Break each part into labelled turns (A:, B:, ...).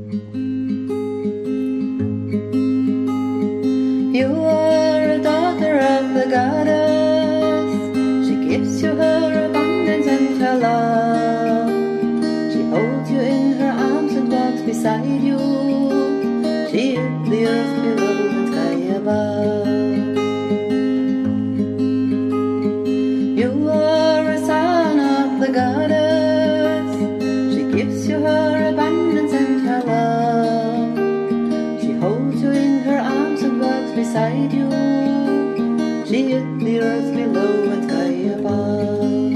A: You are a daughter of the goddess. She gives you her abundance and her love. She holds you in her arms and walks beside you. She is the earth below and sky above. You are a son of the goddess. She gives you her abundance and her love. She holds you in her arms and walks beside you. She is the earth below and sky above.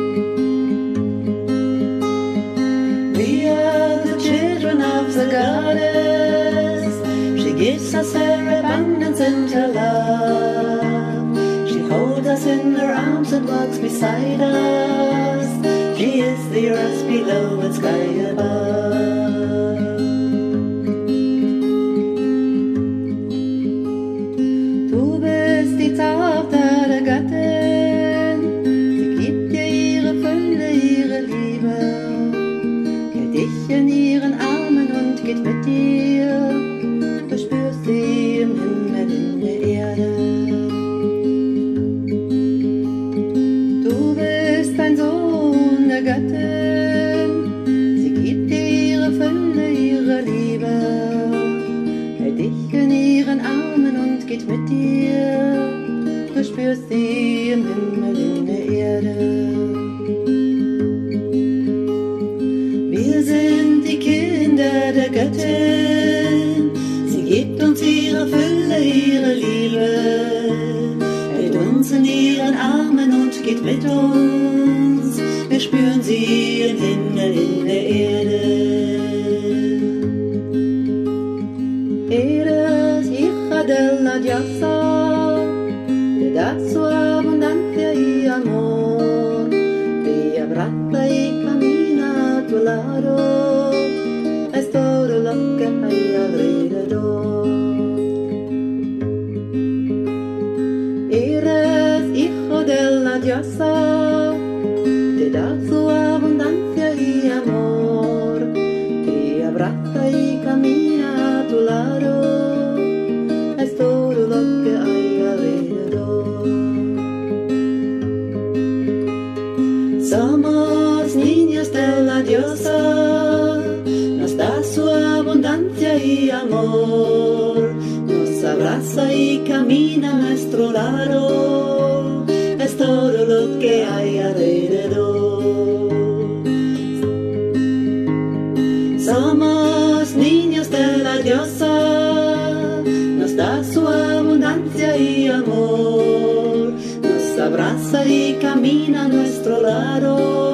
A: We are the children of the goddess. She gives us her abundance and her love. She holds us in her arms and walks beside us. She is the earth below and sky above. Du bist die Tochter der Göttin. Sie gibt dir ihre Fülle, ihre Liebe. Hält dich in ihren Armen und geht mit dir. Du spürst sie im Himmel, in der Erde. Du bist ein Sohn der Göttin. Sie gibt dir ihre Fülle, ihre Liebe. Hält dich in ihren Armen und geht mit dir. Du spürst sie im Himmel, in der Erde. Wir sind die Kinder der Göttin. Sie gibt uns ihre Fülle, ihre Liebe. Hält uns in ihren Armen und geht mit uns. Wir spüren sie im Himmel, in der Erde. Eres hija de la diosa, te da su abundancia y amor, te abraza y camina a tu lado, es todo lo que hay alrededor. Eres hijo de la diosa, te da su abundancia y amor, te abraza y camina a tu lado, es todo lo que hay alrededor. Somos niños de la diosa, nos da su abundancia y amor, nos abraza y camina a nuestro lado, es todo lo que hay alrededor. Somos niños de la diosa, nos da su abundancia y amor, nos abraza y camina a nuestro lado.